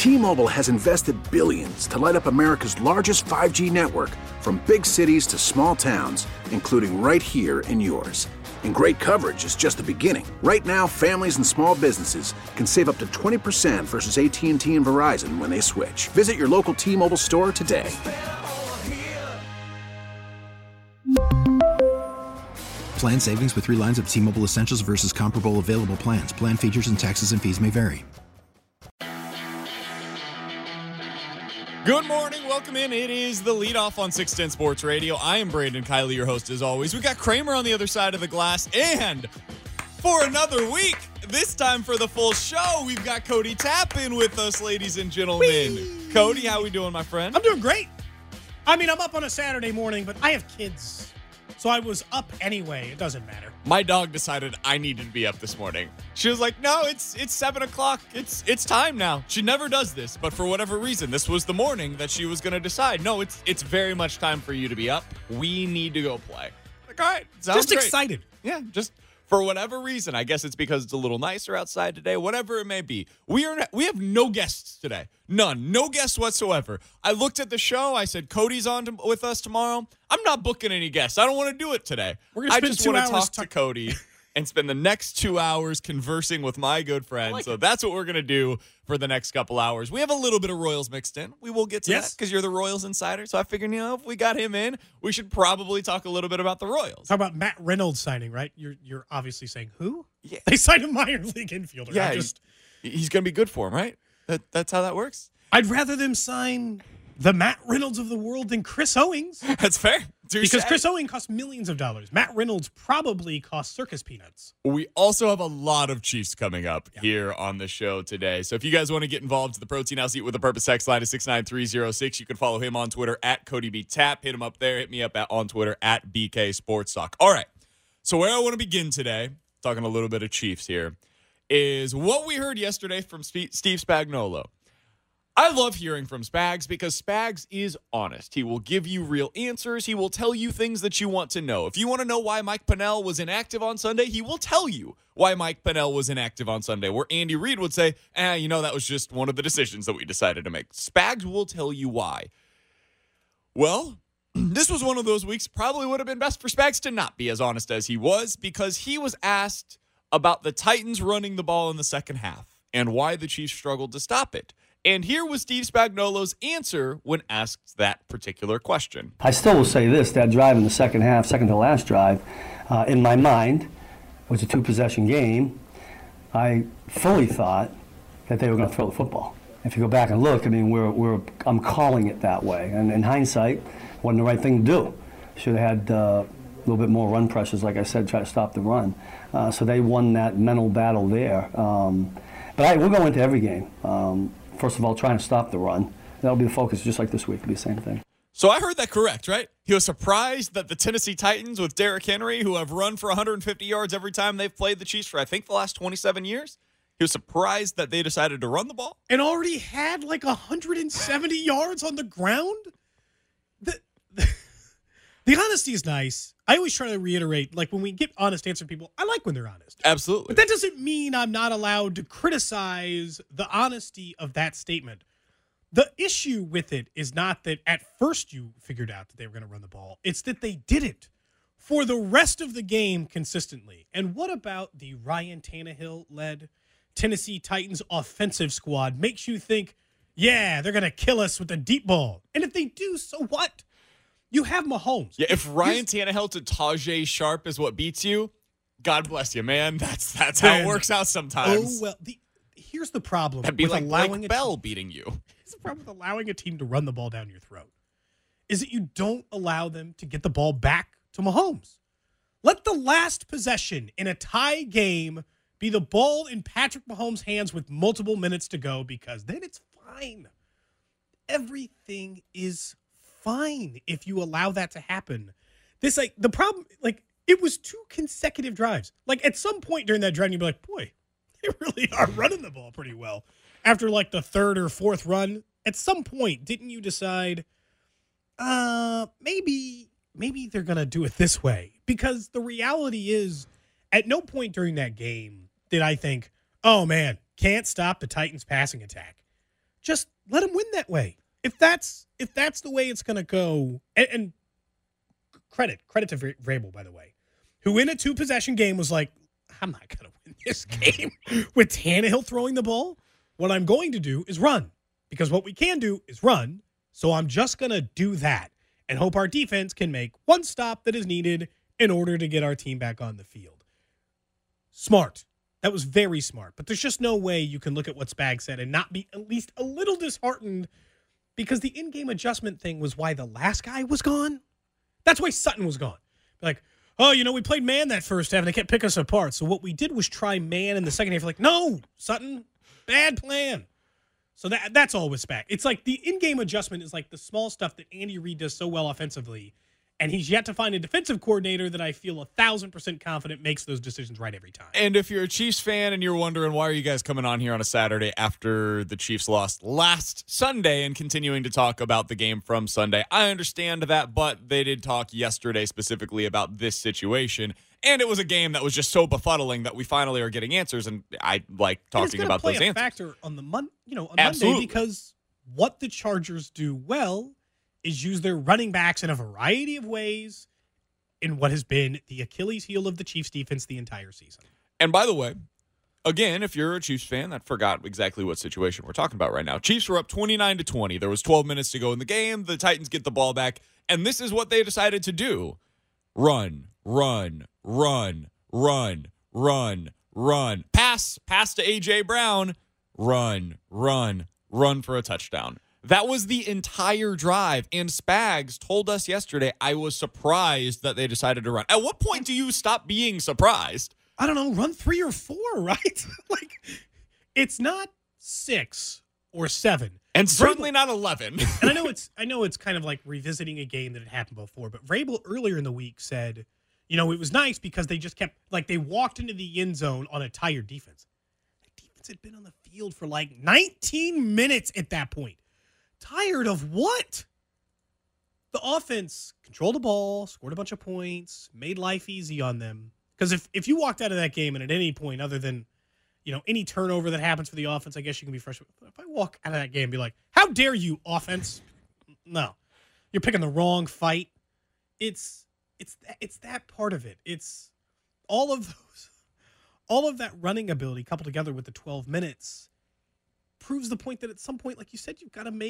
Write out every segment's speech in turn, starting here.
T-Mobile has invested billions to light up America's largest 5G network, from big cities to small towns, including right here in yours. And great coverage is just the beginning. Right now, families and small businesses can save up to 20% versus AT&T and Verizon when they switch. Visit your local T-Mobile store today. Plan savings with 3 lines of T-Mobile Essentials versus comparable available plans. Plan features and taxes and fees may vary. Good morning. Welcome in. It is the leadoff on 610 Sports Radio. I am Brandon Kiley, your host as always. We got Kramer on the other side of the glass. And for another week, this time for the full show, we've got Cody Tappin with us, ladies and gentlemen. Whee! Cody, how we doing, my friend? I'm doing great. I mean, I'm up on a Saturday morning, but I have kids. So I was up anyway. It doesn't matter. My dog decided I needed to be up this morning. She was like, no, it's 7 o'clock. It's time now. She never does this, but for whatever reason, this was the morning that she was going to decide. No, it's very much time for you to be up. We need to go play. Like, all right, sounds just great. Excited. Yeah, just for whatever reason. I guess it's because it's a little nicer outside today, whatever it may be. We have no guests today. None. No guests whatsoever. I looked at the show. I said, Cody's on with us tomorrow. I'm not booking any guests. I don't want to do it today. I just want to talk to Cody and spend the next 2 hours conversing with my good friend. So that's what we're going to do for the next couple hours. We have a little bit of Royals mixed in. We will get to that because you're the Royals insider. So I figured, if we got him in, we should probably talk a little bit about the Royals. How about Matt Reynolds signing, right? You're obviously saying who? Yeah. They signed a minor league infielder. Yeah, he's going to be good for him, right? That's how that works. I'd rather them sign the Matt Reynolds of the world than Chris Owings. That's fair. Because Chris Owings costs millions of dollars. Matt Reynolds probably costs circus peanuts. We also have a lot of Chiefs coming up here on the show today. So if you guys want to get involved, the Protein House Eat with a Purpose text line is 69306. You can follow him on Twitter at CodyBTap. Hit him up there. Hit me up on Twitter at BK Sports Talk. All right. So where I want to begin today, talking a little bit of Chiefs here, is what we heard yesterday from Steve Spagnuolo. I love hearing from Spags because Spags is honest. He will give you real answers. He will tell you things that you want to know. If you want to know why Mike Pennell was inactive on Sunday, he will tell you why Mike Pennell was inactive on Sunday, where Andy Reid would say, that was just one of the decisions that we decided to make. Spags will tell you why. Well, this was one of those weeks probably would have been best for Spags to not be as honest as he was, because he was asked about the Titans running the ball in the second half and why the Chiefs struggled to stop it. And here was Steve Spagnuolo's answer when asked that particular question. I still will say this, that drive in the second half, second to last drive, in my mind, was a 2-possession game. I fully thought that they were going to throw the football. If you go back and look, I'm calling it that way. And in hindsight, it wasn't the right thing to do. Should have had a little bit more run pressures, like I said, try to stop the run. So they won that mental battle there. But we'll go into every game. First of all, trying to stop the run. That'll be the focus, just like this week. It'll be the same thing. So I heard that correct, right? He was surprised that the Tennessee Titans with Derrick Henry, who have run for 150 yards every time they've played the Chiefs for, I think, the last 27 years, he was surprised that they decided to run the ball. And already had like 170 yards on the ground? The honesty is nice. I always try to reiterate, like when we get honest answer people, I like when they're honest. Absolutely. But that doesn't mean I'm not allowed to criticize the honesty of that statement. The issue with it is not that at first you figured out that they were going to run the ball. It's that they did it for the rest of the game consistently. And what about the Ryan Tannehill-led Tennessee Titans offensive squad makes you think, yeah, they're going to kill us with the deep ball. And if they do, so what? You have Mahomes. Yeah, if Ryan Tannehill to Tajay Sharp is what beats you, God bless you, man. That's how it works out sometimes. Oh, well, here's the problem. That'd be like allowing Blake Bell beating you. Here's the problem with allowing a team to run the ball down your throat is that you don't allow them to get the ball back to Mahomes. Let the last possession in a tie game be the ball in Patrick Mahomes' hands with multiple minutes to go, because then it's fine. Everything is fine if you allow that to happen. The problem, it was 2 consecutive drives. Like, at some point during that drive, you'd be like, boy, they really are running the ball pretty well. After, the 3rd or 4th run, at some point, didn't you decide, maybe they're going to do it this way? Because the reality is, at no point during that game did I think, oh, man, can't stop the Titans' passing attack. just let him win that way. If that's the way it's going to go, and credit to Vrabel, by the way, who in a 2-possession game was like, I'm not going to win this game with Tannehill throwing the ball. What I'm going to do is run, because what we can do is run. So I'm just going to do that and hope our defense can make one stop that is needed in order to get our team back on the field. Smart. That was very smart. But there's just no way you can look at what Spags said and not be at least a little disheartened, because the in-game adjustment thing was why the last guy was gone. That's why Sutton was gone. Like, oh, we played man that first half and they kept picking us apart. So what we did was try man in the second half. Like, no, Sutton, bad plan. So that's all with Spags. It's like the in-game adjustment is like the small stuff that Andy Reid does so well offensively. And he's yet to find a defensive coordinator that I feel 1,000% confident makes those decisions right every time. And if you're a Chiefs fan and you're wondering why are you guys coming on here on a Saturday after the Chiefs lost last Sunday and continuing to talk about the game from Sunday, I understand that, but they did talk yesterday specifically about this situation. And it was a game that was just so befuddling that we finally are getting answers, and I like talking about those answers. It's going to play a factor on Monday, because what the Chargers do well is use their running backs in a variety of ways in what has been the Achilles heel of the Chiefs defense the entire season. And by the way, again, if you're a Chiefs fan that forgot exactly what situation we're talking about right now, Chiefs were up 29-20. There was 12 minutes to go in the game. The Titans get the ball back, and this is what they decided to do. Run. Pass to A.J. Brown. Run for a touchdown. That was the entire drive, and Spags told us yesterday, I was surprised that they decided to run. At what point do you stop being surprised? I don't know, run 3 or 4, right? Like, it's not 6 or 7. And certainly not 11. And I know it's kind of like revisiting a game that had happened before, but Vrabel earlier in the week said, it was nice because they just kept, like, they walked into the end zone on a tired defense. The defense had been on the field for like 19 minutes at that point. Tired of what? The offense controlled the ball, scored a bunch of points, made life easy on them. Because if you walked out of that game and at any point other than, any turnover that happens for the offense, I guess you can be frustrated. But if I walk out of that game and be like, how dare you, offense? No. You're picking the wrong fight. It's that part of it. It's all of that running ability coupled together with the 12 minutes proves the point that at some point, like you said, you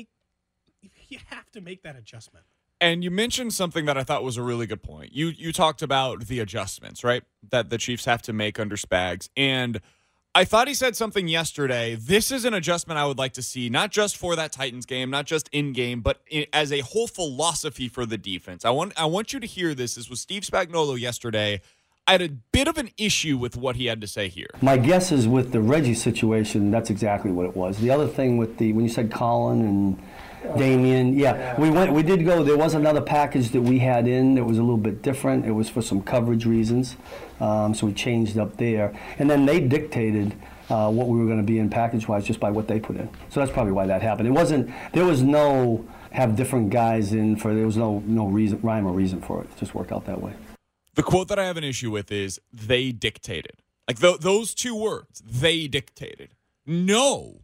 have to make that adjustment. And you mentioned something that I thought was a really good point. You talked about the adjustments, right, that the Chiefs have to make under Spags. And I thought he said something yesterday. This is an adjustment I would like to see, not just for that Titans game, not just in-game, but as a whole philosophy for the defense. I want you to hear this. This was Steve Spagnuolo yesterday. I had a bit of an issue with what he had to say here. My guess is with the Reggie situation, that's exactly what it was. The other thing with when you said Colin and Damien, we did go. There was another package that we had in that was a little bit different. It was for some coverage reasons, so we changed up there. And then they dictated what we were going to be in package-wise just by what they put in. So that's probably why that happened. There was no have different guys in for. There was no reason, rhyme or reason for it. It just worked out that way. The quote that I have an issue with is they dictated. Like those two words, they dictated. No,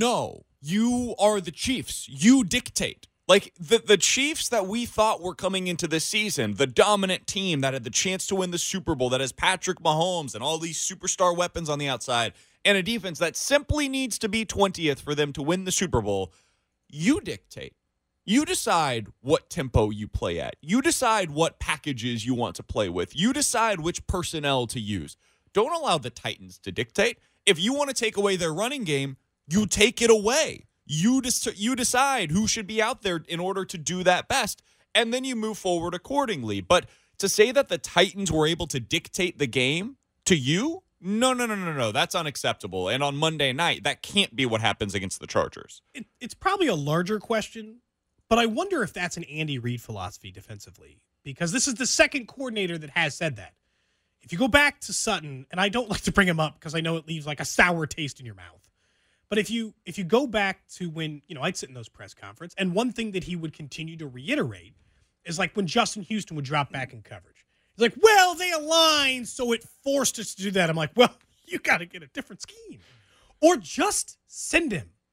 you are the Chiefs. You dictate. Like the Chiefs that we thought were coming into this season, the dominant team that had the chance to win the Super Bowl, that has Patrick Mahomes and all these superstar weapons on the outside, and a defense that simply needs to be 20th for them to win the Super Bowl, you dictate. You decide what tempo you play at. You decide what packages you want to play with. You decide which personnel to use. Don't allow the Titans to dictate. If you want to take away their running game, you take it away. You decide who should be out there in order to do that best, and then you move forward accordingly. But to say that the Titans were able to dictate the game to you, no. That's unacceptable. And on Monday night, that can't be what happens against the Chargers. It's probably a larger question. But I wonder if that's an Andy Reid philosophy defensively, because this is the second coordinator that has said that. If you go back to Sutton, and I don't like to bring him up because I know it leaves like a sour taste in your mouth. But if you go back to when, I'd sit in those press conferences, and one thing that he would continue to reiterate is like when Justin Houston would drop back in coverage. He's like, well, they aligned, so it forced us to do that. I'm like, well, you got to get a different scheme. Or just send him.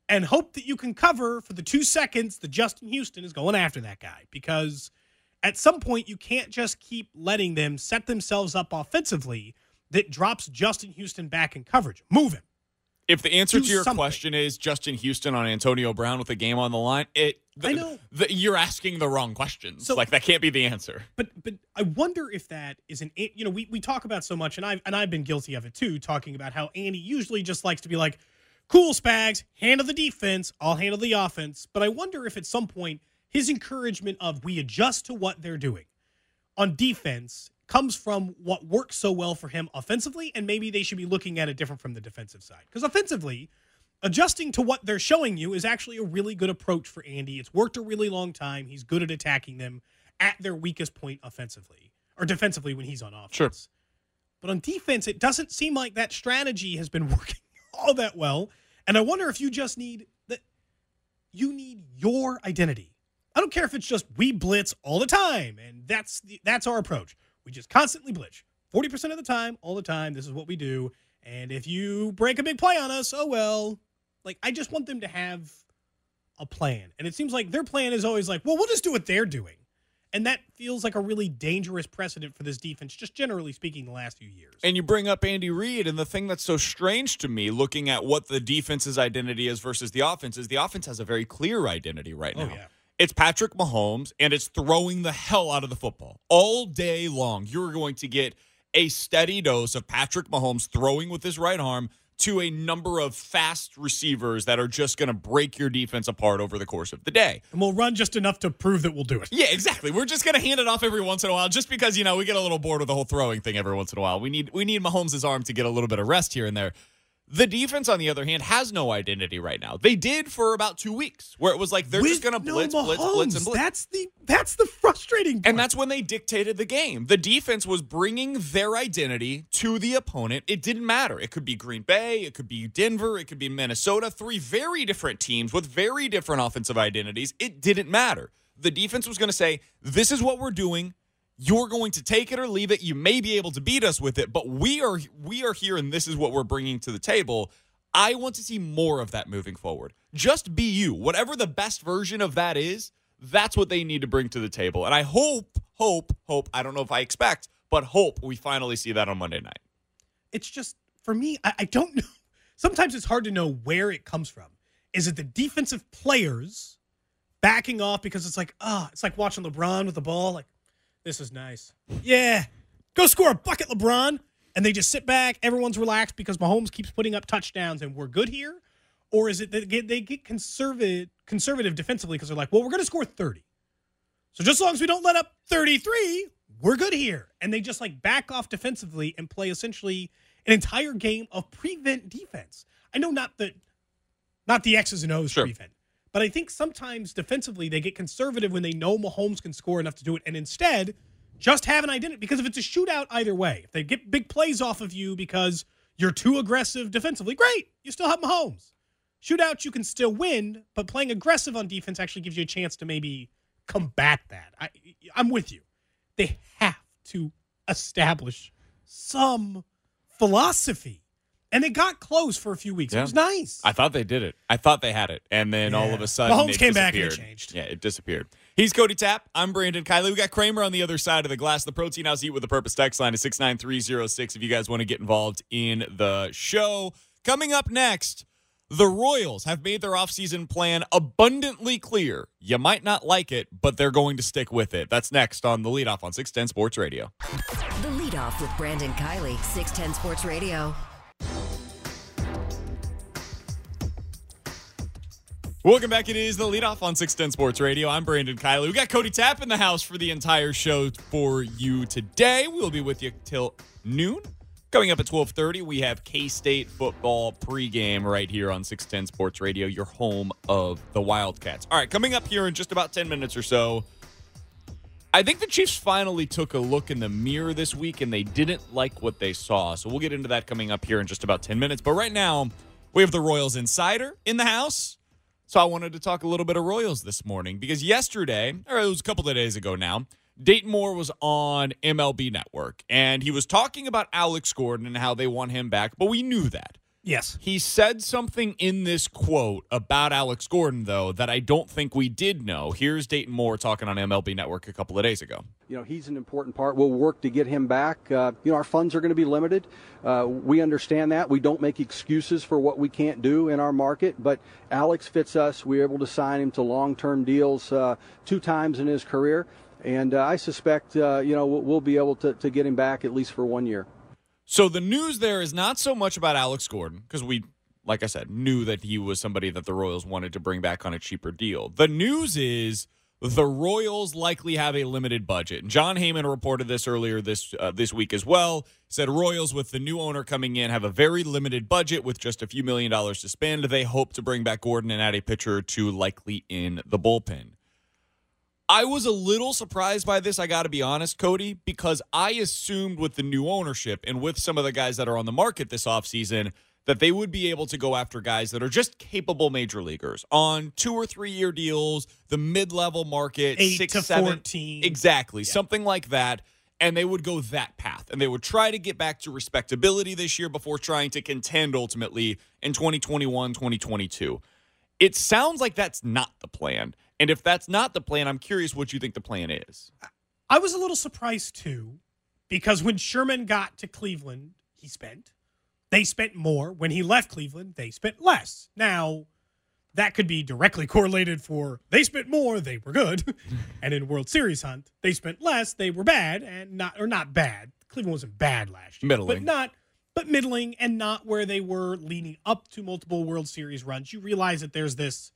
and hope that you can cover for the 2 seconds that Justin Houston is going after that guy. Because at some point, you can't just keep letting them set themselves up offensively that drops Justin Houston back in coverage. Move him. If the answer to your something. question is Justin Houston on Antonio Brown with a game on the line, I know. You're asking the wrong questions. So- that can't be the answer. But I wonder if that is we talk about so much, and I've been guilty of it too, talking about how Andy usually just likes to be like, cool, Spags, handle the defense, I'll handle the offense. But I wonder if at some point his encouragement of we adjust to what they're doing on defense comes from what works so well for him offensively, and maybe they should be looking at it different from the defensive side. Because offensively, adjusting to what they're showing you is actually a really good approach for Andy. It's worked a really long time. He's good at attacking them at their weakest point offensively, or defensively when he's on offense. Sure. But on defense, it doesn't seem like that strategy has been working all that well. And I wonder if you just need that. You need your identity. I don't care if it's just we blitz all the time, and that's our approach. We just constantly blitz 40% of the time, all the time. This is what we do. And if you break a big play on us, oh well. I just want them to have a plan. And it seems like their plan is always like, well, we'll just do what they're doing. And that feels like a really dangerous precedent for this defense, just generally speaking, the last few years. And you bring up Andy Reid, and the thing that's so strange to me, looking at what the defense's identity is versus the offense, is the offense has a very clear identity right now. Oh, yeah. It's Patrick Mahomes, and it's throwing the hell out of the football. All day long, you're going to get a steady dose of Patrick Mahomes throwing with his right arm to a number of fast receivers that are just going to break your defense apart over the course of the day. And we'll run just enough to prove that we'll do it. Yeah, exactly. We're just going to hand it off every once in a while just because, we get a little bored with the whole throwing thing every once in a while. We need Mahomes' arm to get a little bit of rest here and there. The defense, on the other hand, has no identity right now. They did for about 2 weeks, where it was like they're just going to blitz, blitz, and blitz. That's the frustrating part. And that's when they dictated the game. The defense was bringing their identity to the opponent. It didn't matter. It could be Green Bay. It could be Denver. It could be Minnesota. 3 very different teams with very different offensive identities. It didn't matter. The defense was going to say, this is what we're doing. You're going to take it or leave it. You may be able to beat us with it, but we are here, and this is what we're bringing to the table. I want to see more of that moving forward. Just be you. Whatever the best version of that is, that's what they need to bring to the table. And I hope, I don't know if I expect, but hope we finally see that on Monday night. It's just, for me, I don't know. Sometimes it's hard to know where it comes from. Is it the defensive players backing off because it's like watching LeBron with the ball, like, this is nice. Yeah. Go score a bucket, LeBron. And they just sit back. Everyone's relaxed because Mahomes keeps putting up touchdowns and we're good here? Or is it that they get conservative defensively because they're like, well, we're going to score 30. So just as long as we don't let up 33, we're good here. And they just back off defensively and play essentially an entire game of prevent defense. I know not the X's and O's prevent. But I think sometimes defensively they get conservative when they know Mahomes can score enough to do it, and instead just have an identity. Because if it's a shootout either way, if they get big plays off of you because you're too aggressive defensively, great. You still have Mahomes. Shootouts you can still win, but playing aggressive on defense actually gives you a chance to maybe combat that. I'm with you. They have to establish some philosophy. And it got close for a few weeks. Yeah. It was nice. I thought they did it. I thought they had it. And then all of a sudden, Mahomes came back and it changed. Yeah, it disappeared. He's Cody Tapp. I'm Brandon Kiley. We got Kramer on the other side of the glass. The Protein House Eat with a Purpose text line is 69306 if you guys want to get involved in the show. Coming up next, the Royals have made their offseason plan abundantly clear. You might not like it, but they're going to stick with it. That's next on The Leadoff on 610 Sports Radio. The Leadoff with Brandon Kiley, 610 Sports Radio. Welcome back. It is The Leadoff on 610 Sports Radio. I'm Brandon Kiley. We got Cody Tapp in the house for the entire show for you today. We'll be with you till noon. Coming up at 12:30, we have K-State football pregame right here on 610 Sports Radio, your home of the Wildcats. All right, coming up here in just about 10 minutes or so, I think the Chiefs finally took a look in the mirror this week, and they didn't like what they saw. So we'll get into that coming up here in just about 10 minutes. But right now, we have the Royals insider in the house. So I wanted to talk a little bit of Royals this morning because yesterday, or it was a couple of days ago now, Dayton Moore was on MLB Network, and he was talking about Alex Gordon and how they want him back, but we knew that. Yes. He said something in this quote about Alex Gordon, though, that I don't think we did know. Here's Dayton Moore talking on MLB Network a couple of days ago. He's an important part. We'll work to get him back. Our funds are going to be limited. We understand that. We don't make excuses for what we can't do in our market, but Alex fits us. We were able to sign him to long-term deals 2 times in his career, and I suspect, we'll be able to get him back at least for 1 year. So the news there is not so much about Alex Gordon, because we, like I said, knew that he was somebody that the Royals wanted to bring back on a cheaper deal. The news is the Royals likely have a limited budget. And John Heyman reported this earlier this week as well. Said Royals, with the new owner coming in, have a very limited budget with just a few $1 million to spend. They hope to bring back Gordon and add a pitcher or 2 likely in the bullpen. I was a little surprised by this, I got to be honest, Cody, because I assumed with the new ownership and with some of the guys that are on the market this offseason that they would be able to go after guys that are just capable major leaguers on 2 or 3 year deals, the mid-level market, 8 6, to 7, 14. exactly, Yeah. something like that. And they would go that path. And they would try to get back to respectability this year before trying to contend ultimately in 2021, 2022. It sounds like that's not the plan. And if that's not the plan, I'm curious what you think the plan is. I was a little surprised, too, because when Sherman got to Cleveland, they spent more. When he left Cleveland, they spent less. Now, that could be directly correlated for they spent more, they were good. And in World Series hunt, they spent less, they were bad, and not bad. Cleveland wasn't bad last year. Middling. But middling and not where they were leading up to multiple World Series runs. You realize that there's this,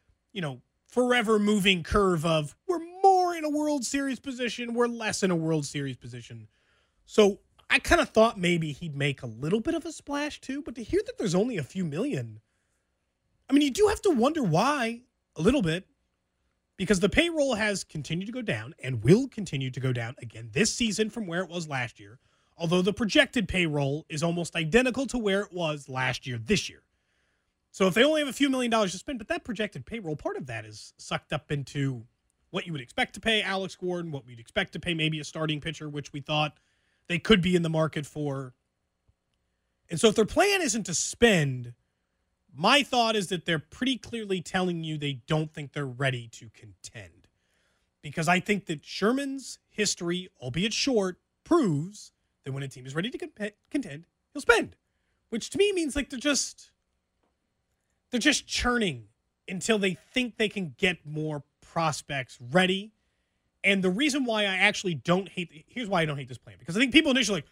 forever moving curve of we're more in a World Series position, we're less in a World Series position. So I kind of thought maybe he'd make a little bit of a splash too, but to hear that there's only a few million, I mean, you do have to wonder why a little bit, because the payroll has continued to go down and will continue to go down again this season from where it was last year, although the projected payroll is almost identical to where it was last year this year. So if they only have a few $1 million to spend, but that projected payroll, part of that is sucked up into what you would expect to pay Alex Gordon, what we'd expect to pay maybe a starting pitcher, which we thought they could be in the market for. And so if their plan isn't to spend, my thought is that they're pretty clearly telling you they don't think they're ready to contend. Because I think that Sherman's history, albeit short, proves that when a team is ready to contend, he'll spend. Which to me means like they're just churning until they think they can get more prospects ready. And the reason why I actually don't hate here's why I don't hate this plan. Because I think people initially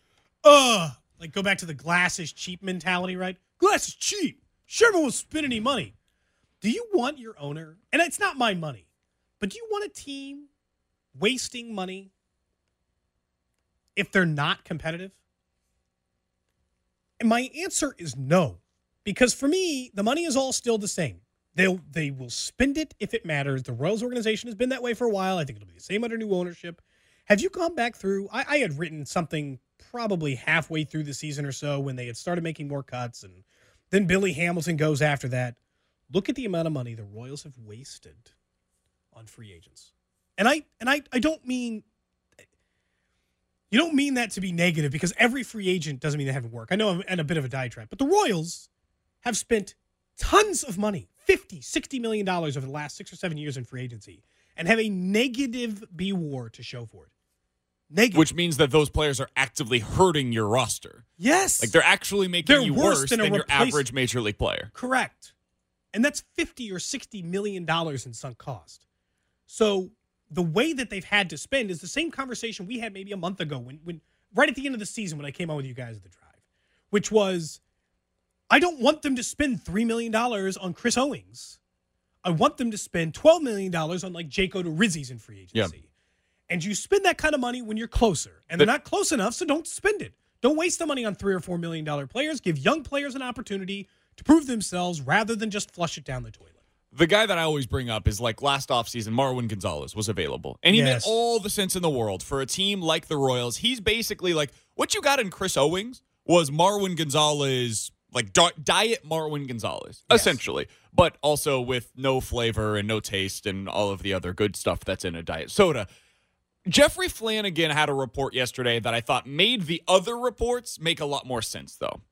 go back to the glass is cheap mentality, right? Glass is cheap. Sherman won't spend any money. Do you want your owner, and it's not my money, but do you want a team wasting money if they're not competitive? And my answer is no. Because for me, the money is all still the same. They will spend it if it matters. The Royals organization has been that way for a while. I think it'll be the same under new ownership. Have you gone back through? I had written something probably halfway through the season or so when they had started making more cuts, and then Billy Hamilton goes after that. Look at the amount of money the Royals have wasted on free agents. And I don't mean you don't mean that to be negative, because every free agent doesn't mean they haven't worked. I know I'm in a bit of a diatribe, but the Royals have spent tons of money, $50, $60 million over the last 6 or 7 years in free agency, and have a negative B-WAR to show for it. Negative. Which means that those players are actively hurting your roster. Yes. Like they're actually making you worse than your replace- average major league player. Correct. And that's $50 or $60 million in sunk cost. So the way that they've had to spend is the same conversation we had maybe a month ago when right at the end of the season when I came on with you guys at the Drive, which was, I don't want them to spend $3 million on Chris Owings. I want them to spend $12 million on like Jake Odorizzi's in free agency. Yep. And you spend that kind of money when you're closer. And they're not close enough, so don't spend it. Don't waste the money on $3 or $4 million players. Give young players an opportunity to prove themselves rather than just flush it down the toilet. The guy that I always bring up is like last offseason, Marwin Gonzalez was available. And he made all the sense in the world for a team like the Royals. He's basically like, what you got in Chris Owings was Marwin Gonzalez, like diet Marwin Gonzalez, essentially. But also with no flavor and no taste and all of the other good stuff that's in a diet soda. Jeffrey Flanagan had a report yesterday that I thought made the other reports make a lot more sense, though.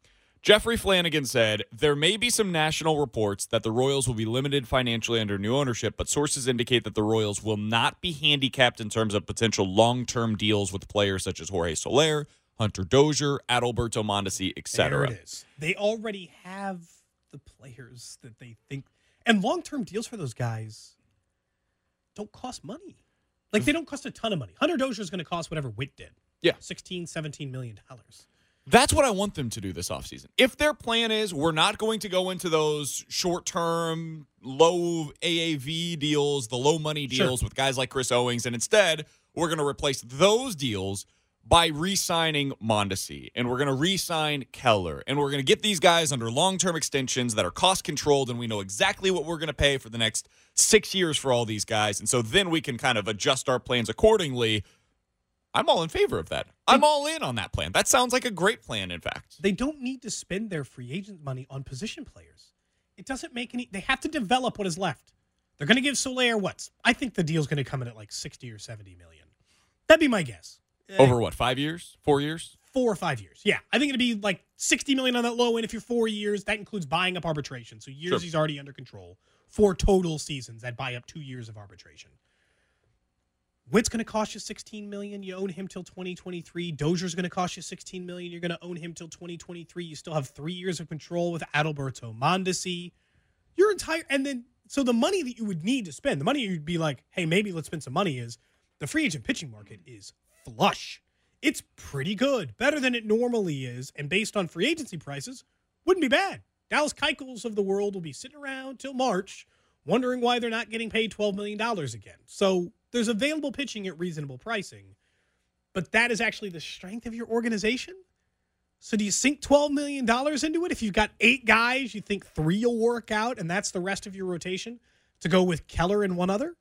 Jeffrey Flanagan said, there may be some national reports that the Royals will be limited financially under new ownership, but sources indicate that the Royals will not be handicapped in terms of potential long-term deals with players such as Jorge Soler, Hunter Dozier, Adalberto Mondesi, etc. There it is. They already have the players that they think. And long-term deals for those guys don't cost money. Like, they don't cost a ton of money. Hunter Dozier is going to cost whatever Witt did. Yeah. $16-17 million. That's what I want them to do this offseason. If their plan is we're not going to go into those short-term, low AAV deals, the low-money deals with guys like Chris Owings, and instead we're going to replace those deals by re-signing Mondesi, and we're going to re-sign Keller, and we're going to get these guys under long-term extensions that are cost-controlled, and we know exactly what we're going to pay for the next 6 years for all these guys, and so then we can kind of adjust our plans accordingly. I'm all in favor of that. I'm all in on that plan. That sounds like a great plan, in fact. They don't need to spend their free agent money on position players. It doesn't make any. They have to develop what is left. They're going to give Soler what? I think the deal's going to come in at like 60 or 70 million. That'd be my guess. Over what, 5 years? 4 years? 4 or 5 years. Yeah. I think it'd be like 60 million on that low end if you're 4 years. That includes buying up arbitration. So years he's already under control. 4 total seasons that buy up 2 years of arbitration. Witt's going to cost you $16 million. You own him till 2023. Dozier's going to cost you $16 million. You're going to own him till 2023. You still have 3 years of control with Adalberto Mondesi. Your entire and then so the money that you would need to spend, the money you'd be like, hey, maybe let's spend some money is the free agent pitching market is flush. It's pretty good, better than it normally is, and based on free agency prices, wouldn't be bad. Dallas Keuchels of the world will be sitting around till March, wondering why they're not getting paid $12 million again. So there's available pitching at reasonable pricing, but that is actually the strength of your organization. So do you sink $12 million into it? If you've got 8 guys, you think 3 will work out, and that's the rest of your rotation to go with Keller and one other?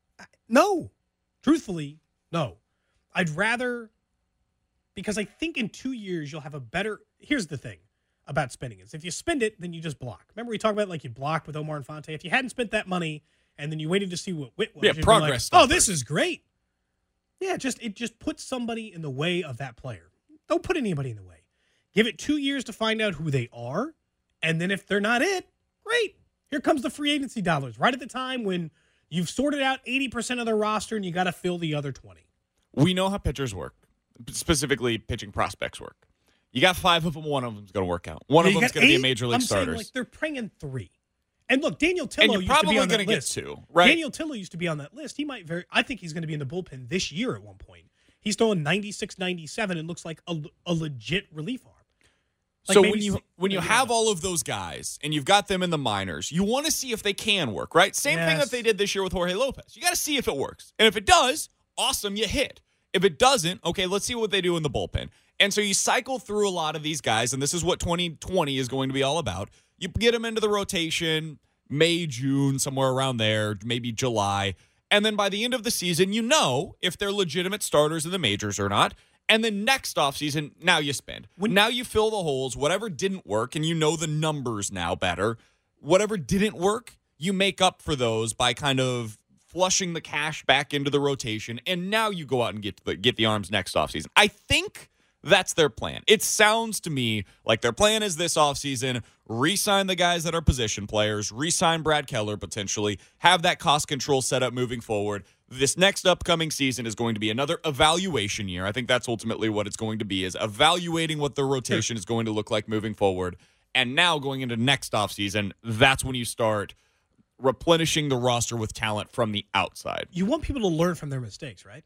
No. Truthfully, no. I'd rather, because I think in 2 years you'll have a better, here's the thing about spending is if you spend it, then you just block. Remember we talked about like you blocked with Omar Infante? If you hadn't spent that money and then you waited to see what Witt was, you'd progress. Be like, oh, this is great. Yeah, it just puts somebody in the way of that player. Don't put anybody in the way. Give it 2 years to find out who they are, and then if they're not it, great. Here comes the free agency dollars right at the time when you've sorted out 80% of their roster and you got to fill the other 20. We know how pitchers work, specifically pitching prospects work. You got 5 of them, one of them's going to work out. One of them's going to be a major league starter. Like they're praying 3. And look, Daniel Tillo used to be on that list. Get 2, right? Daniel Tillo used to be on that list. I think he's going to be in the bullpen this year at one point. He's throwing 96, 97 and looks like a legit relief arm. Like so when you have all of those guys and you've got them in the minors, you want to see if they can work, right? Same thing that they did this year with Jorge Lopez. You got to see if it works. And if it does, awesome, you hit. If it doesn't, okay, let's see what they do in the bullpen. And so you cycle through a lot of these guys, and this is what 2020 is going to be all about. You get them into the rotation May, June, somewhere around there, maybe July. And then by the end of the season, you know if they're legitimate starters in the majors or not. And then next offseason, now you spend. Now you fill the holes. Whatever didn't work, and you know the numbers now better. Whatever didn't work, you make up for those by kind of flushing the cash back into the rotation. And now you go out and get the arms next offseason. I think that's their plan. It sounds to me like their plan is this offseason, re-sign the guys that are position players, re-sign Brad Keller potentially, have that cost control set up moving forward. This next upcoming season is going to be another evaluation year. I think that's ultimately what it's going to be, is evaluating what the rotation is going to look like moving forward. And now going into next offseason, that's when you start replenishing the roster with talent from the outside. You want people to learn from their mistakes, right?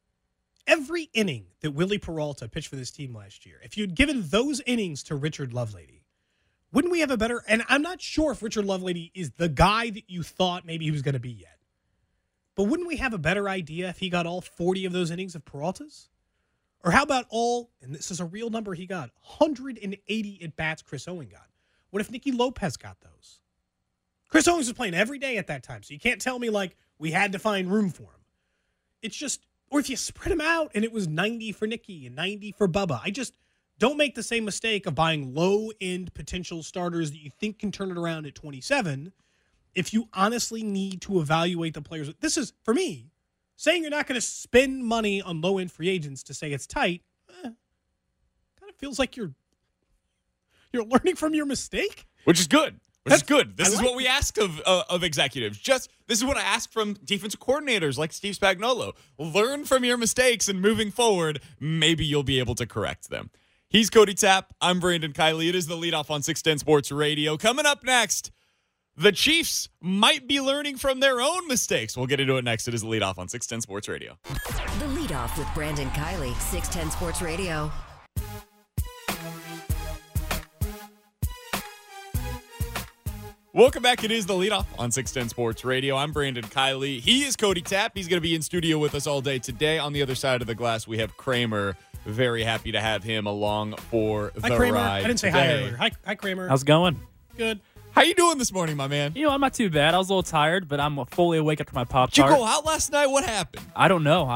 Every inning that Willie Peralta pitched for this team last year, if you'd given those innings to Richard Lovelady, wouldn't we have a better... And I'm not sure if Richard Lovelady is the guy that you thought maybe he was going to be yet. But wouldn't we have a better idea if he got all 40 of those innings of Peralta's? Or how about all, and this is a real number he got, 180 at-bats Chris Owings got? What if Nicky Lopez got those? Chris Owings was playing every day at that time, so you can't tell me, like, we had to find room for him. It's just, or if you spread them out and it was 90 for Nicky and 90 for Bubba, I just don't make the same mistake of buying low-end potential starters that you think can turn it around at 27 if you honestly need to evaluate the players. This is, for me, saying you're not going to spend money on low-end free agents to say it's tight, kind of feels like you're You're learning from your mistake? Which is good. Which is good. This I is like what we ask of executives. This is what I ask from defensive coordinators like Steve Spagnuolo. Learn from your mistakes, and moving forward, maybe you'll be able to correct them. He's Cody Tapp. I'm Brandon Kiley. It is the leadoff on 610 Sports Radio. Coming up next, the Chiefs might be learning from their own mistakes. We'll get into it next. It is the leadoff on 610 Sports Radio. The leadoff with Brandon Kiley, 610 Sports Radio. Welcome back. It is the leadoff on 610 Sports Radio. I'm Brandon Kiley. He is Cody Tapp. He's going to be in studio with us all day today. On the other side of the glass, we have Kramer. Very happy to have him along for the Hi, Kramer. ride. I didn't say today. hi earlier. Hi, Kramer. How's it going? Good. How you doing this morning, my man? I'm not too bad. I was a little tired, but I'm fully awake after my Did you Pop-Tart. go out last night? What happened? I don't know.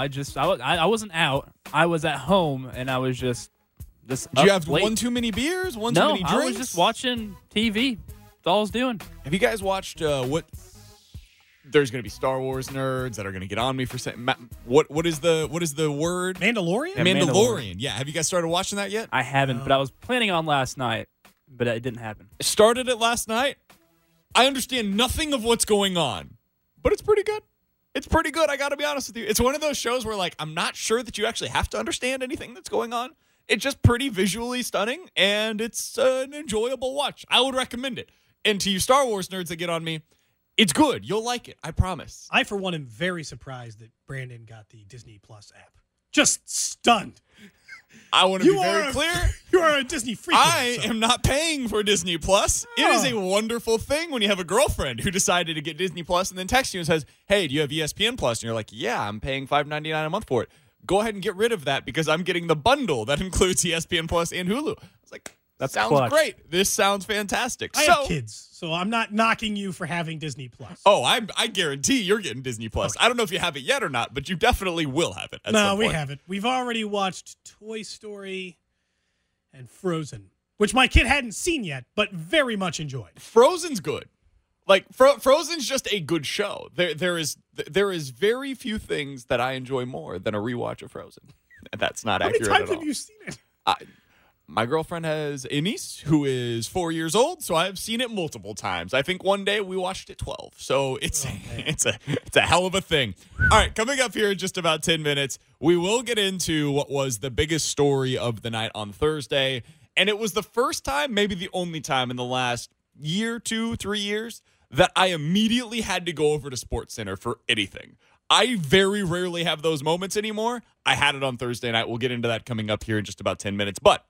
I wasn't out. I was at home, and I was just Did you up have late. one too many beers? Too No, many drinks? I was just watching TV. That's all I was doing. Have you guys watched what? There's going to be Star Wars nerds that are going to get on me for saying what is the word? Mandalorian? Yeah, Mandalorian. Yeah. Have you guys started watching that yet? I haven't, but I was planning on last night, but it didn't happen. Started it last night. I understand nothing of what's going on, but it's pretty good. It's pretty good. I got to be honest with you. It's one of those shows where, like, I'm not sure that you actually have to understand anything that's going on. It's just pretty visually stunning, and it's an enjoyable watch. I would recommend it. And to you Star Wars nerds that get on me, it's good. You'll like it. I promise. I, for one, am very surprised that Brandon got the Disney Plus app. Just stunned. I want to be very clear. You are a Disney freak. I am not paying for Disney Plus. It is a wonderful thing when you have a girlfriend who decided to get Disney Plus and then texts you and says, "Hey, do you have ESPN Plus?" And you're like, "Yeah, I'm paying $5.99 a month for it." Go ahead and get rid of that because I'm getting the bundle that includes ESPN Plus and Hulu. I was like, that sounds clutch. great. This sounds fantastic. I have kids, so I'm not knocking you for having Disney Plus. Oh, I guarantee you're getting Disney Plus. Okay. I don't know if you have it yet or not, but you definitely will have it at No, some we point. haven't. We've already watched Toy Story and Frozen, which my kid hadn't seen yet, but very much enjoyed. Frozen's good. Like Frozen's just a good show. There is very few things that I enjoy more than a rewatch of Frozen. That's not How many accurate times at all. have you seen it? My girlfriend has a niece who is 4 years old, so I've seen it multiple times. I think one day we watched it 12. So it's a hell of a thing. All right, coming up here in just about 10 minutes, we will get into what was the biggest story of the night on Thursday. And it was the first time, maybe the only time in the last year, 2, 3 years, that I immediately had to go over to SportsCenter for anything. I very rarely have those moments anymore. I had it on Thursday night. We'll get into that coming up here in just about 10 minutes. But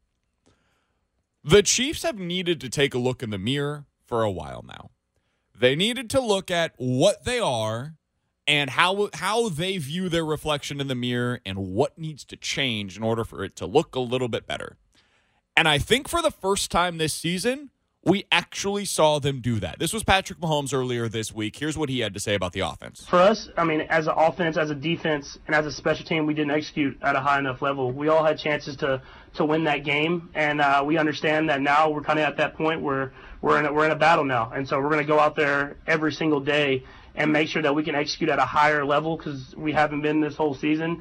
the Chiefs have needed to take a look in the mirror for a while now. They needed to look at what they are and how they view their reflection in the mirror and what needs to change in order for it to look a little bit better. And I think for the first time this season, we actually saw them do that. This was Patrick Mahomes earlier this week. Here's what he had to say about the offense. For us, I mean, as an offense, as a defense, and as a special team, we didn't execute at a high enough level. We all had chances to win that game, and we understand that now we're kind of at that point where we're in a battle now. And so we're going to go out there every single day and make sure that we can execute at a higher level because we haven't been this whole season.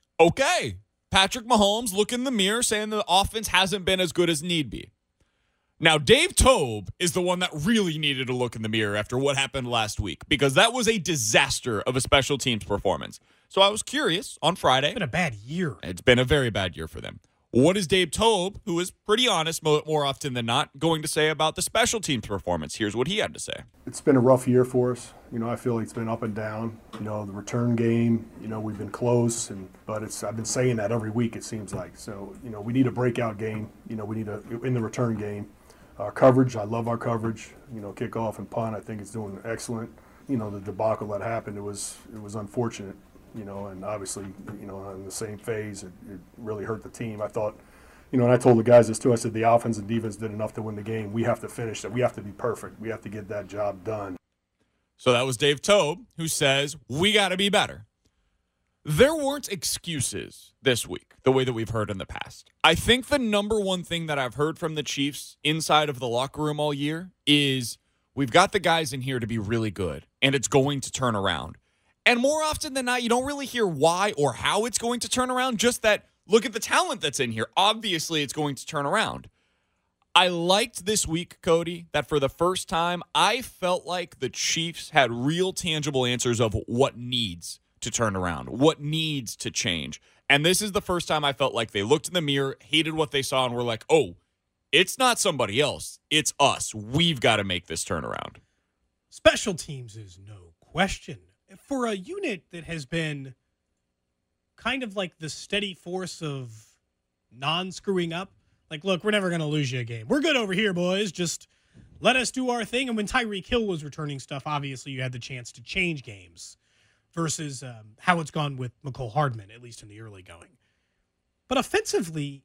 Okay. Patrick Mahomes look in the mirror saying the offense hasn't been as good as need be. Now, Dave Toub is the one that really needed to look in the mirror after what happened last week because that was a disaster of a special teams performance. So I was curious on Friday. It's been a bad year. It's been a very bad year for them. What is Dave Toub, who is pretty honest more often than not, going to say about the special teams performance? Here's what he had to say. It's been a rough year for us. I feel like it's been up and down. The return game, we've been close, but I've been saying that every week, it seems like. So, we need a breakout game. We need in the return game. Our coverage, I love our coverage. Kickoff and punt, I think it's doing excellent. The debacle that happened, it was unfortunate. And obviously, in the same phase, it really hurt the team. I thought, and I told the guys this too. I said the offense and defense did enough to win the game. We have to finish that. We have to be perfect. We have to get that job done. So that was Dave Toub, who says we got to be better. There weren't excuses this week, the way that we've heard in the past. I think the number one thing that I've heard from the Chiefs inside of the locker room all year is we've got the guys in here to be really good, and it's going to turn around. And more often than not, you don't really hear why or how it's going to turn around, just that look at the talent that's in here. Obviously, it's going to turn around. I liked this week, Cody, that for the first time, I felt like the Chiefs had real tangible answers of what needs to turn around, what needs to change. And this is the first time I felt like they looked in the mirror, hated what they saw, and were like, oh, it's not somebody else. It's us. We've got to make this turnaround. Special teams is no question. For a unit that has been kind of like the steady force of non-screwing up, like, look, we're never going to lose you a game. We're good over here, boys. Just let us do our thing. And when Tyreek Hill was returning stuff, obviously you had the chance to change games versus how it's gone with Mecole Hardman, at least in the early going. But offensively,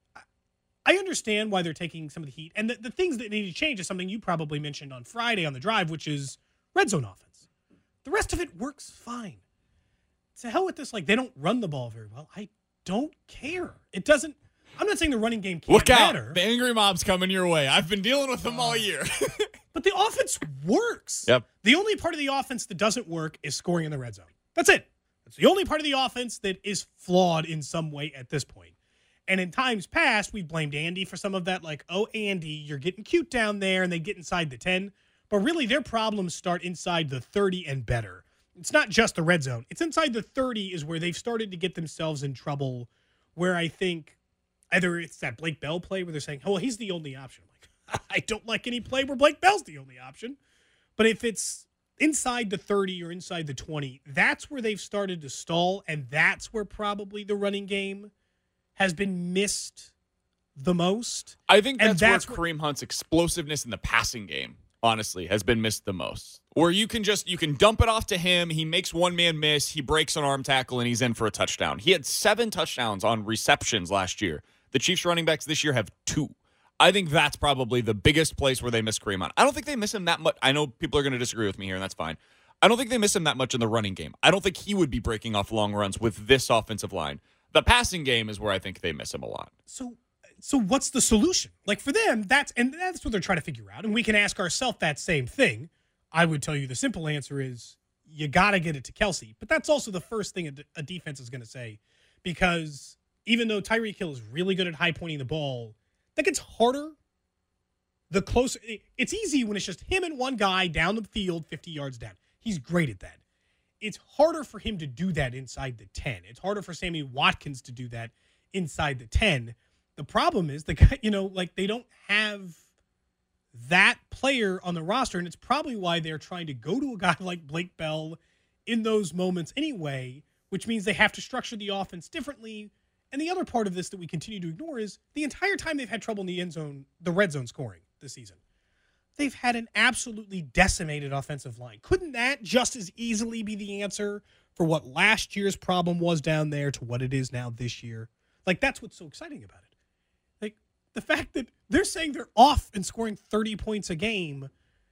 I understand why they're taking some of the heat. And the things that need to change is something you probably mentioned on Friday on the drive, which is red zone offense. The rest of it works fine. To hell with this, like, they don't run the ball very well. I don't care. It doesn't. I'm not saying the running game can't matter. The angry mob's coming your way. I've been dealing with them all year. But the offense works. Yep. The only part of the offense that doesn't work is scoring in the red zone. That's it. That's the only part of the offense that is flawed in some way at this point. And in times past, we've blamed Andy for some of that, like, oh, Andy, you're getting cute down there, and they get inside the 10. But really, their problems start inside the 30 and better. It's not just the red zone. It's inside the 30 is where they've started to get themselves in trouble, where I think either it's that Blake Bell play where they're saying, oh, well, he's the only option. I'm like, I don't like any play where Blake Bell's the only option. But if it's inside the 30 or inside the 20, that's where they've started to stall, and that's where probably the running game has been missed the most. I think that's where Kareem Hunt's explosiveness in the passing game, honestly, has been missed the most. Where you can dump it off to him, he makes one man miss, he breaks an arm tackle, and he's in for a touchdown. He had 7 touchdowns on receptions last year. The Chiefs running backs this year have 2. I think that's probably the biggest place where they miss Kareem Hunt. I don't think they miss him that much. I know people are going to disagree with me here, and that's fine. I don't think they miss him that much in the running game. I don't think he would be breaking off long runs with this offensive line. The passing game is where I think they miss him a lot. So what's the solution? Like, for them, that's what they're trying to figure out. And we can ask ourselves that same thing. I would tell you the simple answer is you got to get it to Kelsey. But that's also the first thing a defense is going to say, because even though Tyreek Hill is really good at high pointing the ball, that gets harder the closer. It's easy when it's just him and one guy down the field 50 yards down. He's great at that. It's harder for him to do that inside the 10. It's harder for Sammy Watkins to do that inside the 10. The problem is the guy, they don't have that player on the roster, and it's probably why they're trying to go to a guy like Blake Bell in those moments anyway, which means they have to structure the offense differently. And the other part of this that we continue to ignore is the entire time they've had trouble in the end zone, the red zone scoring this season, they've had an absolutely decimated offensive line. Couldn't that just as easily be the answer for what last year's problem was down there to what it is now this year? Like, that's what's so exciting about it. Like, the fact that they're saying they're off and scoring 30 points a game,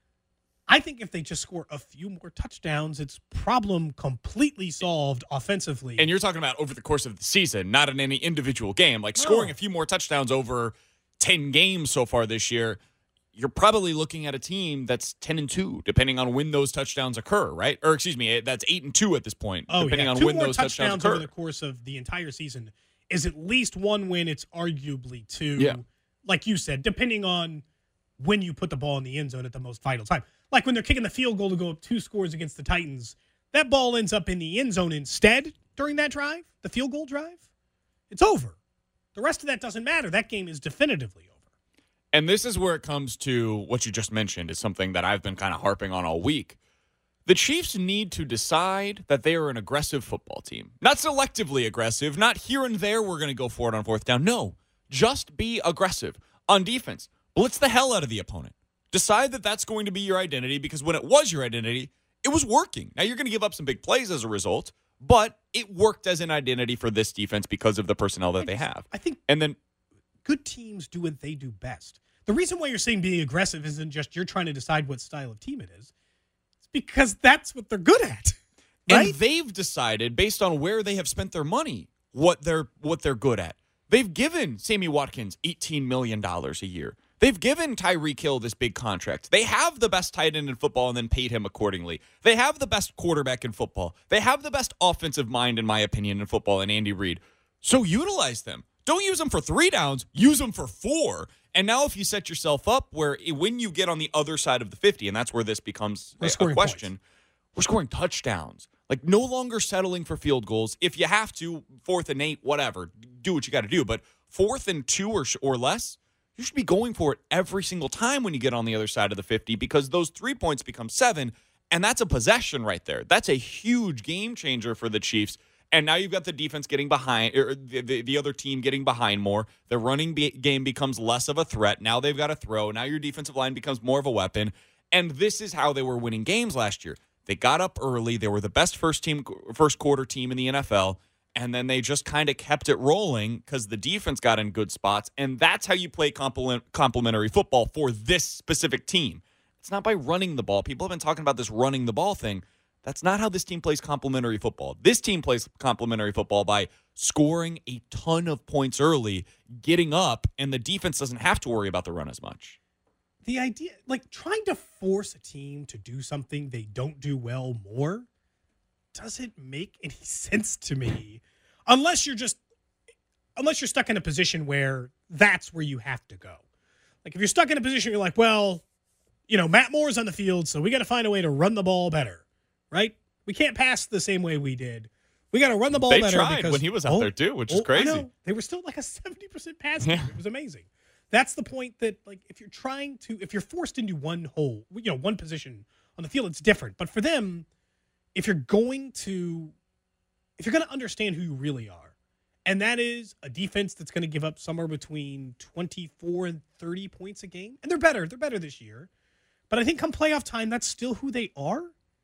I think if they just score a few more touchdowns, it's problem completely solved offensively. And you're talking about over the course of the season, not in any individual game. Like, scoring a few more touchdowns over 10 games so far this year, you're probably looking at a team that's 10-2, depending on when those touchdowns occur, right? Or excuse me, that's 8-2 at this point, depending on when those touchdowns occur. Over the course of the entire season is at least one win. It's arguably 2. Yeah. Like you said, depending on when you put the ball in the end zone at the most vital time. Like when they're kicking the field goal to go up 2 scores against the Titans, that ball ends up in the end zone instead during that drive, the field goal drive. It's over. The rest of that doesn't matter. That game is definitively over. And this is where it comes to what you just mentioned, is something that I've been kind of harping on all week. The Chiefs need to decide that they are an aggressive football team. Not selectively aggressive, not here and there we're going to go for it on 4th down. No, just be aggressive. On defense, blitz the hell out of the opponent. Decide that that's going to be your identity, because when it was your identity, it was working. Now you're going to give up some big plays as a result, but it worked as an identity for this defense because of the personnel that they have. I think good teams do what they do best. The reason why you're saying being aggressive isn't just you're trying to decide what style of team it is. It's because that's what they're good at. Right? And they've decided, based on where they have spent their money, what they're good at. They've given Sammy Watkins $18 million a year. They've given Tyreek Hill this big contract. They have the best tight end in football and then paid him accordingly. They have the best quarterback in football. They have the best offensive mind, in my opinion, in football, in Andy Reid. So utilize them. Don't use them for 3 downs. Use them for 4. And now if you set yourself up where when you get on the other side of the 50, and that's where this becomes a question, we're scoring touchdowns. Like, no longer settling for field goals. If you have to, 4th and 8, whatever, do what you got to do. But 4th and 2 or less, you should be going for it every single time when you get on the other side of the 50, because those 3 points become 7, and that's a possession right there. That's a huge game changer for the Chiefs. And now you've got the defense getting behind, or the other team getting behind more. The running game becomes less of a threat. Now they've got to throw. Now your defensive line becomes more of a weapon. And this is how they were winning games last year. They got up early. They were the best first quarter team in the NFL. And then they just kind of kept it rolling because the defense got in good spots. And that's how you play complementary football for this specific team. It's not by running the ball. People have been talking about this running the ball thing. That's not how this team plays complementary football. This team plays complementary football by scoring a ton of points early, getting up, and the defense doesn't have to worry about the run as much. The idea, like trying to force a team to do something they don't do well more, doesn't make any sense to me. Unless you're stuck in a position where that's where you have to go. Like if you're stuck in a position, you're like, well, Matt Moore's on the field, so we got to find a way to run the ball better. Right? We can't pass the same way we did. We got to run the ball better. They tried when he was out there too, which is crazy. I know. They were still like a 70% pass game. It was amazing. That's the point that, like, if you're forced into one hole, one position on the field, it's different. But for them, if you're going to understand who you really are, and that is a defense that's going to give up somewhere between 24 and 30 points a game, and they're better this year. But I think come playoff time, that's still who they are.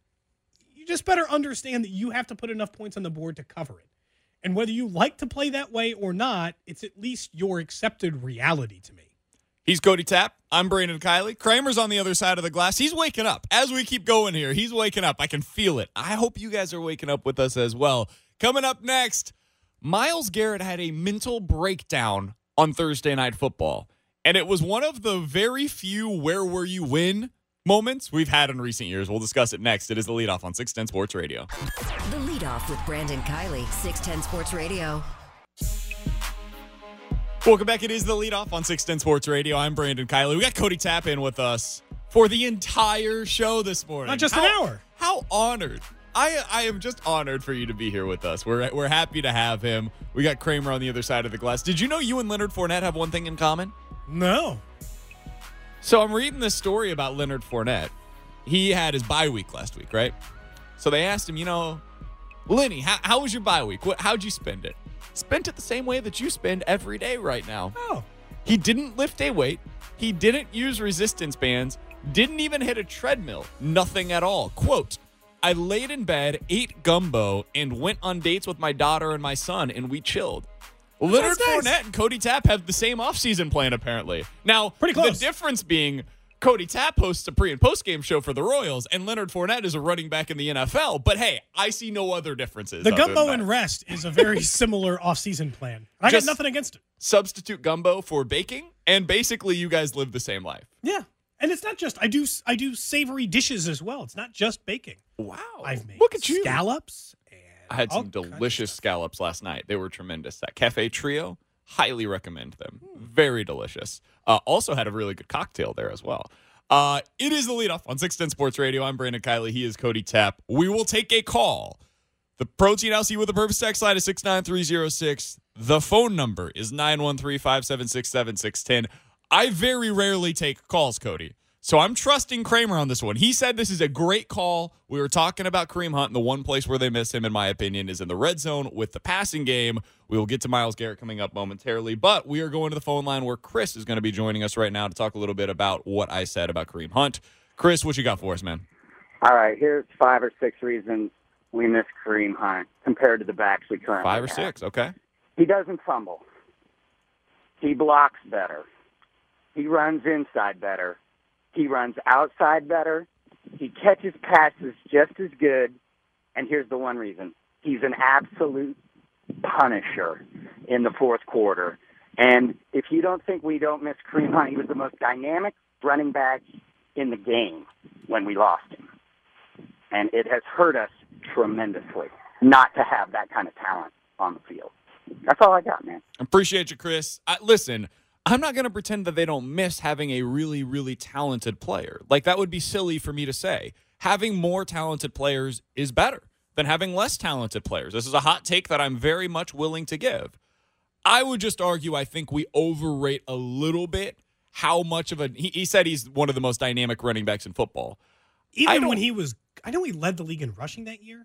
You just better understand that you have to put enough points on the board to cover it. And whether you like to play that way or not, it's at least your accepted reality to me. He's Cody Tapp. I'm Brandon Kiley. Kramer's on the other side of the glass. He's waking up. As we keep going here, he's waking up. I can feel it. I hope you guys are waking up with us as well. Coming up next, Myles Garrett had a mental breakdown on Thursday Night Football. And it was one of the very few where were you when moments we've had in recent years. We'll discuss it next. It is The Leadoff on 610 Sports Radio. The Leadoff with Brandon Kiley, 610 Sports Radio. Welcome back. It is The Leadoff on 610 Sports Radio. I'm Brandon Kiley. We got Cody Tapp in with us for the entire show this morning. Not just an hour. How honored. I am just honored for you to be here with us. We're happy to have him. We got Kramer on the other side of the glass. Did you know you and Leonard Fournette have one thing in common? No. So I'm reading this story about Leonard Fournette. He had his bye week last week, right? So they asked him, Lenny, how was your bye week? How'd you spend it? Spent it the same way that you spend every day right now. Oh. He didn't lift a weight. He didn't use resistance bands. Didn't even hit a treadmill. Nothing at all. Quote, I laid in bed, ate gumbo, and went on dates with my daughter and my son, and we chilled. Leonard Fournette and Cody Tapp have the same offseason plan, apparently. Now, pretty close. The difference being Cody Tapp hosts a pre- and post-game show for the Royals, and Leonard Fournette is a running back in the NFL. But, hey, I see no other differences. The gumbo and rest is a very similar offseason plan. I got nothing against it. Substitute gumbo for baking, and basically you guys live the same life. Yeah. And it's not just, I do savory dishes as well. It's not just baking. Wow. I've made Look at you. Scallops. I had some delicious scallops last night. They were tremendous. That Cafe Trio, highly recommend them. Very delicious. Also had a really good cocktail there as well. It is The Leadoff on 610 Sports Radio. I'm Brandon Kiley. He is Cody Tapp. We will take a call. The Protein House with the Purpose text line is 69306. The phone number is 913-576-7610. I very rarely take calls, Cody. So I'm trusting Kramer on this one. He said this is a great call. We were talking about Kareem Hunt, and the one place where they miss him, in my opinion, is in the red zone with the passing game. We will get to Myles Garrett coming up momentarily, but we are going to the phone line where Chris is going to be joining us right now to talk a little bit about what I said about Kareem Hunt. Chris, what you got for us, man? All right, here's 5 or 6 reasons we miss Kareem Hunt compared to the backs we currently have. 5 or 6, okay. He doesn't fumble. He blocks better. He runs inside better. He runs outside better. He catches passes just as good. And here's the one reason. He's an absolute punisher in the fourth quarter. And if you don't think we don't miss Kareem Hunt, he was the most dynamic running back in the game when we lost him. And it has hurt us tremendously not to have that kind of talent on the field. That's all I got, man. Appreciate you, Chris. Listen, I'm not going to pretend that they don't miss having a really, really talented player. Like, that would be silly for me to say. Having more talented players is better than having less talented players. This is a hot take that I'm very much willing to give. I would just argue I think we overrate a little bit how much of a... He said he's one of the most dynamic running backs in football. Even when he was... I know he led the league in rushing that year.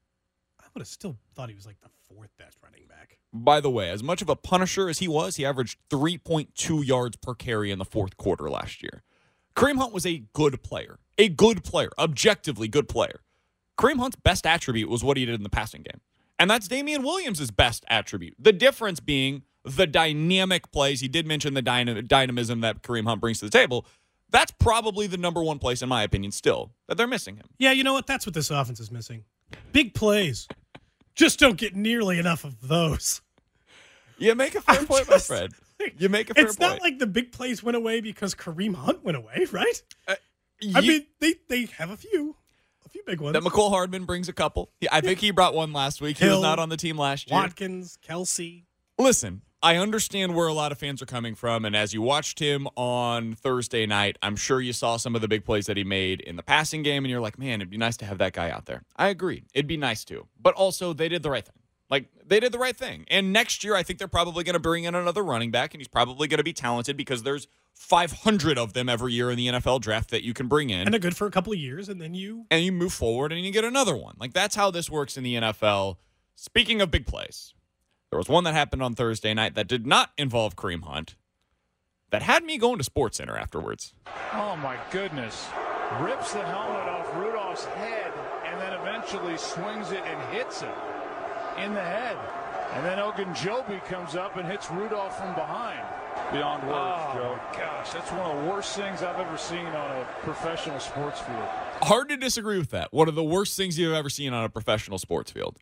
I would have still thought he was like the fourth best running back. By the way, as much of a punisher as he was, he averaged 3.2 yards per carry in the fourth quarter last year. Kareem Hunt was a good player. A good player. Objectively good player. Kareem Hunt's best attribute was what he did in the passing game. And that's Damian Williams' best attribute. The difference being the dynamic plays. He did mention the dynamism that Kareem Hunt brings to the table. That's probably the number one place, in my opinion, still, that they're missing him. Yeah, you know what? That's what this offense is missing. Big plays. Just don't get nearly enough of those. You make a fair point, my friend. You make a fair point. It's not like the big plays went away because Kareem Hunt went away, right? I mean, they have a few big ones. That McCole Hardman brings a couple. I think he brought one last week. He was not on the team last year. Watkins, Kelsey. Listen, I understand where a lot of fans are coming from, and as you watched him on Thursday night, I'm sure you saw some of the big plays that he made in the passing game, and you're like, man, it'd be nice to have that guy out there. I agree. It'd be nice to. But also, they did the right thing. They did the right thing. And next year, I think they're probably going to bring in another running back, and he's probably going to be talented because there's 500 of them every year in the NFL draft that you can bring in. And they're good for a couple of years, and then you move forward, and you get another one. That's how this works in the NFL. Speaking of big plays, there was one that happened on Thursday night that did not involve Kareem Hunt that had me going to SportsCenter afterwards. Oh, my goodness. Rips the helmet off Rudolph's head and then eventually swings it and hits him in the head. And then Ogunjobi comes up and hits Rudolph from behind. Beyond words, Joe. Gosh, that's one of the worst things I've ever seen on a professional sports field. Hard to disagree with that. One of the worst things you've ever seen on a professional sports field.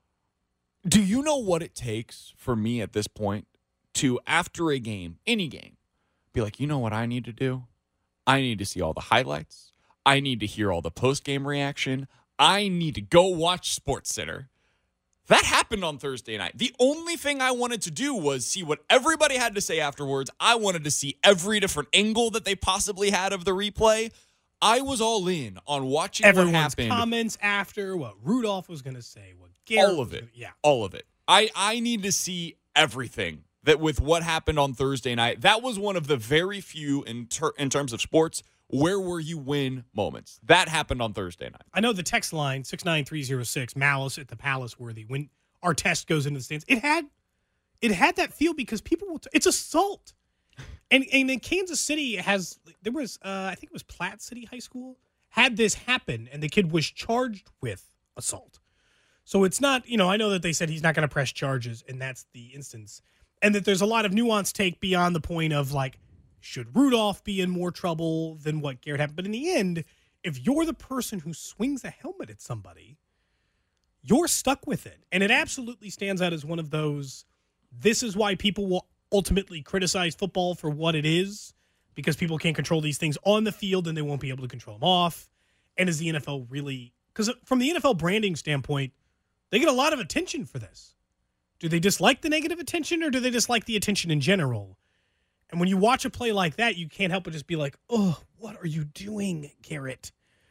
Do you know what it takes for me at this point to, after a game, any game, be like, you know what I need to do? I need to see all the highlights. I need to hear all the post-game reaction. I need to go watch SportsCenter. That happened on Thursday night. The only thing I wanted to do was see what everybody had to say afterwards. I wanted to see every different angle that they possibly had of the replay. I was all in on watching what happened. Comments after, what Rudolph was going to say, what Garrett all of it. All of it. I need to see everything that with what happened on Thursday night. That was one of the very few in terms of sports where were you win moments. That happened on Thursday night. I know the text line, 69306, Malice at the Palace worthy. When our test goes into the stands, it had that feel because people will it's assault. And in Kansas City I think it was Platte City High School, had this happen, and the kid was charged with assault. So it's not, I know that they said he's not going to press charges, and that's the instance. And that there's a lot of nuanced take beyond the point of, should Rudolph be in more trouble than what Garrett happened? But in the end, if you're the person who swings a helmet at somebody, you're stuck with it. And it absolutely stands out as one of those, this is why people will ultimately criticize football for what it is, because people can't control these things on the field and they won't be able to control them off. And is the NFL really, because from the NFL branding standpoint, they get a lot of attention for this. Do they dislike the negative attention, or do they dislike the attention in general? And when you watch a play like that, you can't help but just be like, oh, what are you doing, Garrett?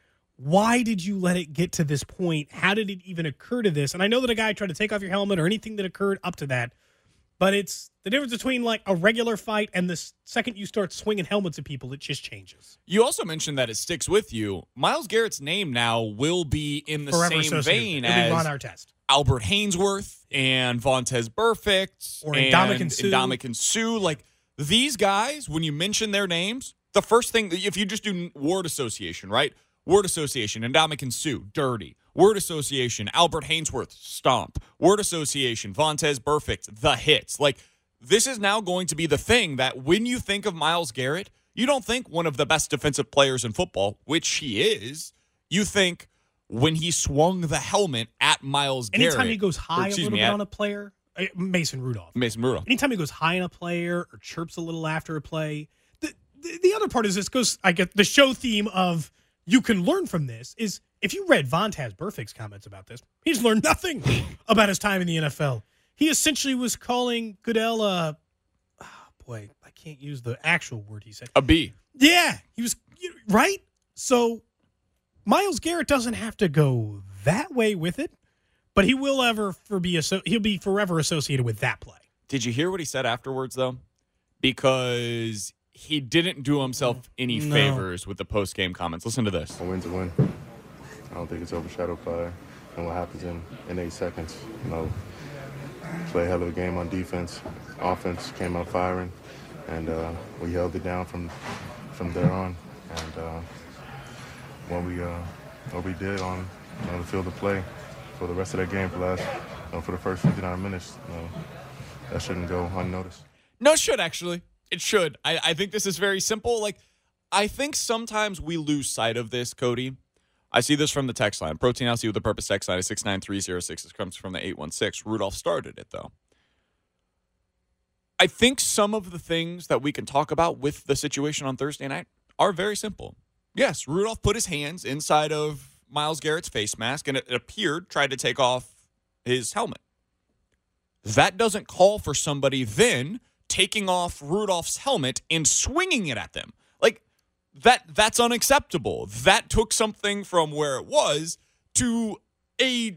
Why did you let it get to this point? How did it even occur to this? And I know that a guy tried to take off your helmet or anything that occurred up to that, but it's the difference between a regular fight and the second you start swinging helmets at people, it just changes. You also mentioned that it sticks with you. Myles Garrett's name now will be in the forever same vein as Ron Artest, Albert Haynesworth, and Vontaze Burfict, or Ndamukong Suh. These guys, when you mention their names, the first thing, if you just do word association, right? Word association, Ndamukong Suh, dirty. Word association, Albert Haynesworth, stomp. Word association, Vontaze Burfict, the hits. This is now going to be the thing that when you think of Myles Garrett, you don't think one of the best defensive players in football, which he is. You think when he swung the helmet at Myles Garrett. Anytime he goes high a little bit on a player, Mason Rudolph. Anytime he goes high on a player or chirps a little after a play. The other part is this goes, I get the show theme of you can learn from this is if you read Vontaze Burfict's comments about this, he's learned nothing about his time in the NFL. he essentially was calling Goodell I can't use the actual word he said. A B. Yeah, he was right. So Myles Garrett doesn't have to go that way with it, but he will he'll be forever associated with that play. Did you hear what he said afterwards, though? Because he didn't do himself any favors with the post-game comments. Listen to this. A win's a win. I don't think it's overshadowed by what happens in 8 seconds. Play a hell of a game on defense. Offense came out firing, and we held it down from there on. And what we did on the field of play for the rest of that game for the first 59 minutes, that shouldn't go unnoticed. No, it should, actually. It should. I think this is very simple. I think sometimes we lose sight of this, Cody. I see this from the text line. Protein House with the Purpose text line is 69306. This comes from the 816. Rudolph started it, though. I think some of the things that we can talk about with the situation on Thursday night are very simple. Yes, Rudolph put his hands inside of Myles Garrett's face mask, and it appeared tried to take off his helmet. That doesn't call for somebody then taking off Rudolph's helmet and swinging it at them. That's unacceptable. That took something from where it was to the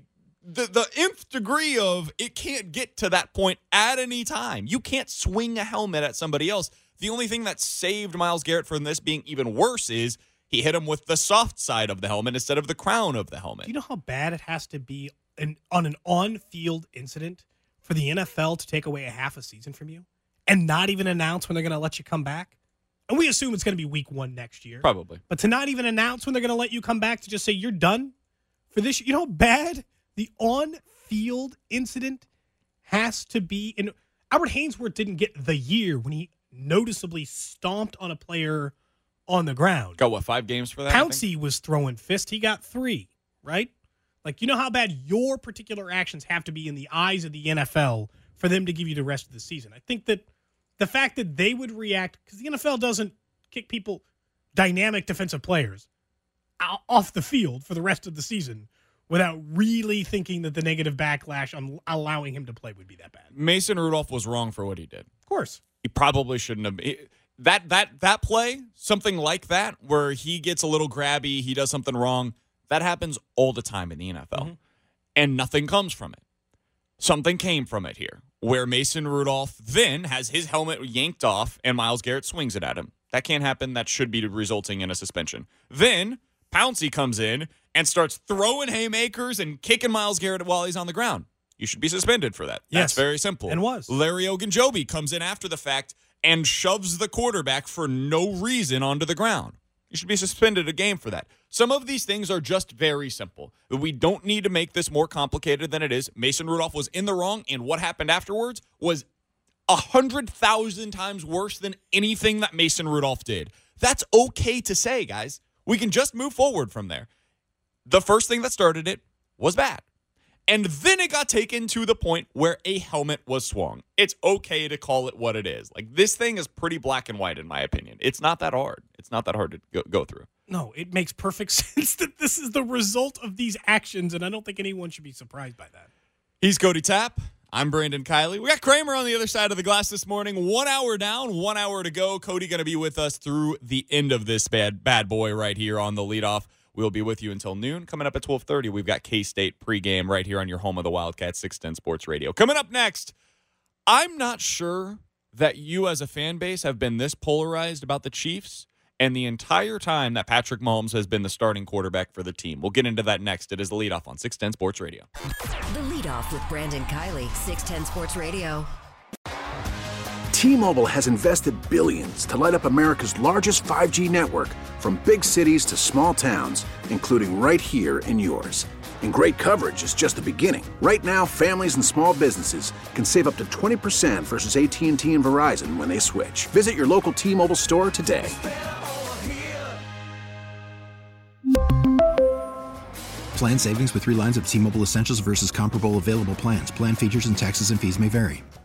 nth degree of it can't get to that point at any time. You can't swing a helmet at somebody else. The only thing that saved Myles Garrett from this being even worse is he hit him with the soft side of the helmet instead of the crown of the helmet. Do you know how bad it has to be on an on-field incident for the NFL to take away a half a season from you and not even announce when they're going to let you come back? And we assume it's going to be week 1 next year. Probably. But to not even announce when they're going to let you come back, to just say you're done for this, you know how bad the on-field incident has to be? And Albert Haynesworth didn't get the year when he noticeably stomped on a player on the ground. Got 5 games for that? Pouncey was throwing fist. He got 3, right? You know how bad your particular actions have to be in the eyes of the NFL for them to give you the rest of the season. I think that the fact that they would react, because the NFL doesn't kick people, dynamic defensive players, off the field for the rest of the season without really thinking that the negative backlash on allowing him to play would be that bad. Mason Rudolph was wrong for what he did. Of course. He probably shouldn't have. That play, something like that, where he gets a little grabby, he does something wrong, that happens all the time in the NFL. Mm-hmm. And nothing comes from it. Something came from it here, where Mason Rudolph then has his helmet yanked off and Myles Garrett swings it at him. That can't happen. That should be resulting in a suspension. Then Pouncey comes in and starts throwing haymakers and kicking Myles Garrett while he's on the ground. You should be suspended for that. Yes. That's very simple. And was. Larry Ogunjobi comes in after the fact and shoves the quarterback for no reason onto the ground. You should be suspended a game for that. Some of these things are just very simple. We don't need to make this more complicated than it is. Mason Rudolph was in the wrong, and what happened afterwards was 100,000 times worse than anything that Mason Rudolph did. That's okay to say, guys. We can just move forward from there. The first thing that started it was bad. And then it got taken to the point where a helmet was swung. It's okay to call it what it is. This thing is pretty black and white, in my opinion. It's not that hard. It's not that hard to go through. No, it makes perfect sense that this is the result of these actions, and I don't think anyone should be surprised by that. He's Cody Tapp. I'm Brandon Kiley. We got Kramer on the other side of the glass this morning. 1 hour down, 1 hour to go. Cody going to be with us through the end of this bad boy right here on the leadoff. We'll be with you until noon. Coming up at 12:30, we've got K-State pregame right here on your home of the Wildcats, 610 Sports Radio. Coming up next, I'm not sure that you as a fan base have been this polarized about the Chiefs and the entire time that Patrick Mahomes has been the starting quarterback for the team. We'll get into that next. It is the leadoff on 610 Sports Radio. The leadoff with Brandon Kiley, 610 Sports Radio. T-Mobile has invested billions to light up America's largest 5G network, from big cities to small towns, including right here in yours. And great coverage is just the beginning. Right now, families and small businesses can save up to 20% versus AT&T and Verizon when they switch. Visit your local T-Mobile store today. Plan savings with 3 lines of T-Mobile Essentials versus comparable available plans. Plan features and taxes and fees may vary.